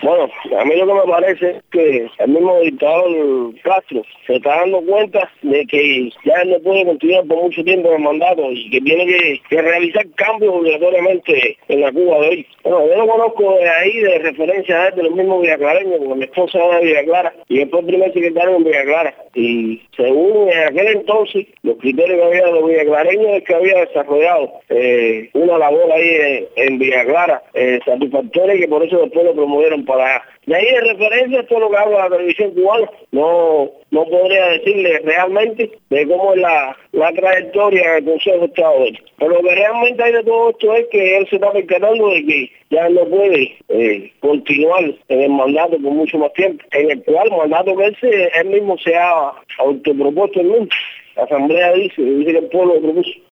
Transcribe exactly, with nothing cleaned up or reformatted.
Bueno, a mí lo que me parece es que el mismo dictador Castro se está dando cuenta de que ya no puede continuar por mucho tiempo en el mandato y que tiene que, que realizar cambios obligatoriamente en la Cuba de hoy. Bueno, yo no conozco de ahí de referencia de los mismos villaclareños, porque mi esposa era de Villa Clara y después el primer secretario en Villa Clara. Y según en aquel entonces, los criterios que había de los villaclareños es que había desarrollado eh, una labor ahí en, en Villa Clara eh, satisfactoria y que por eso después lo promovieron para allá. De ahí de referencia esto es lo que habla la televisión cubana. No, no podría decirle realmente de cómo es la, la trayectoria del Consejo de Estado de él. Pero lo que realmente hay de todo esto es que él se está percatando de que ya no puede eh, continuar en el mandato por mucho más tiempo, en el cual mandato que él, se, él mismo se ha autopropuesto el mundo. La Asamblea dice, dice que el pueblo lo propuso.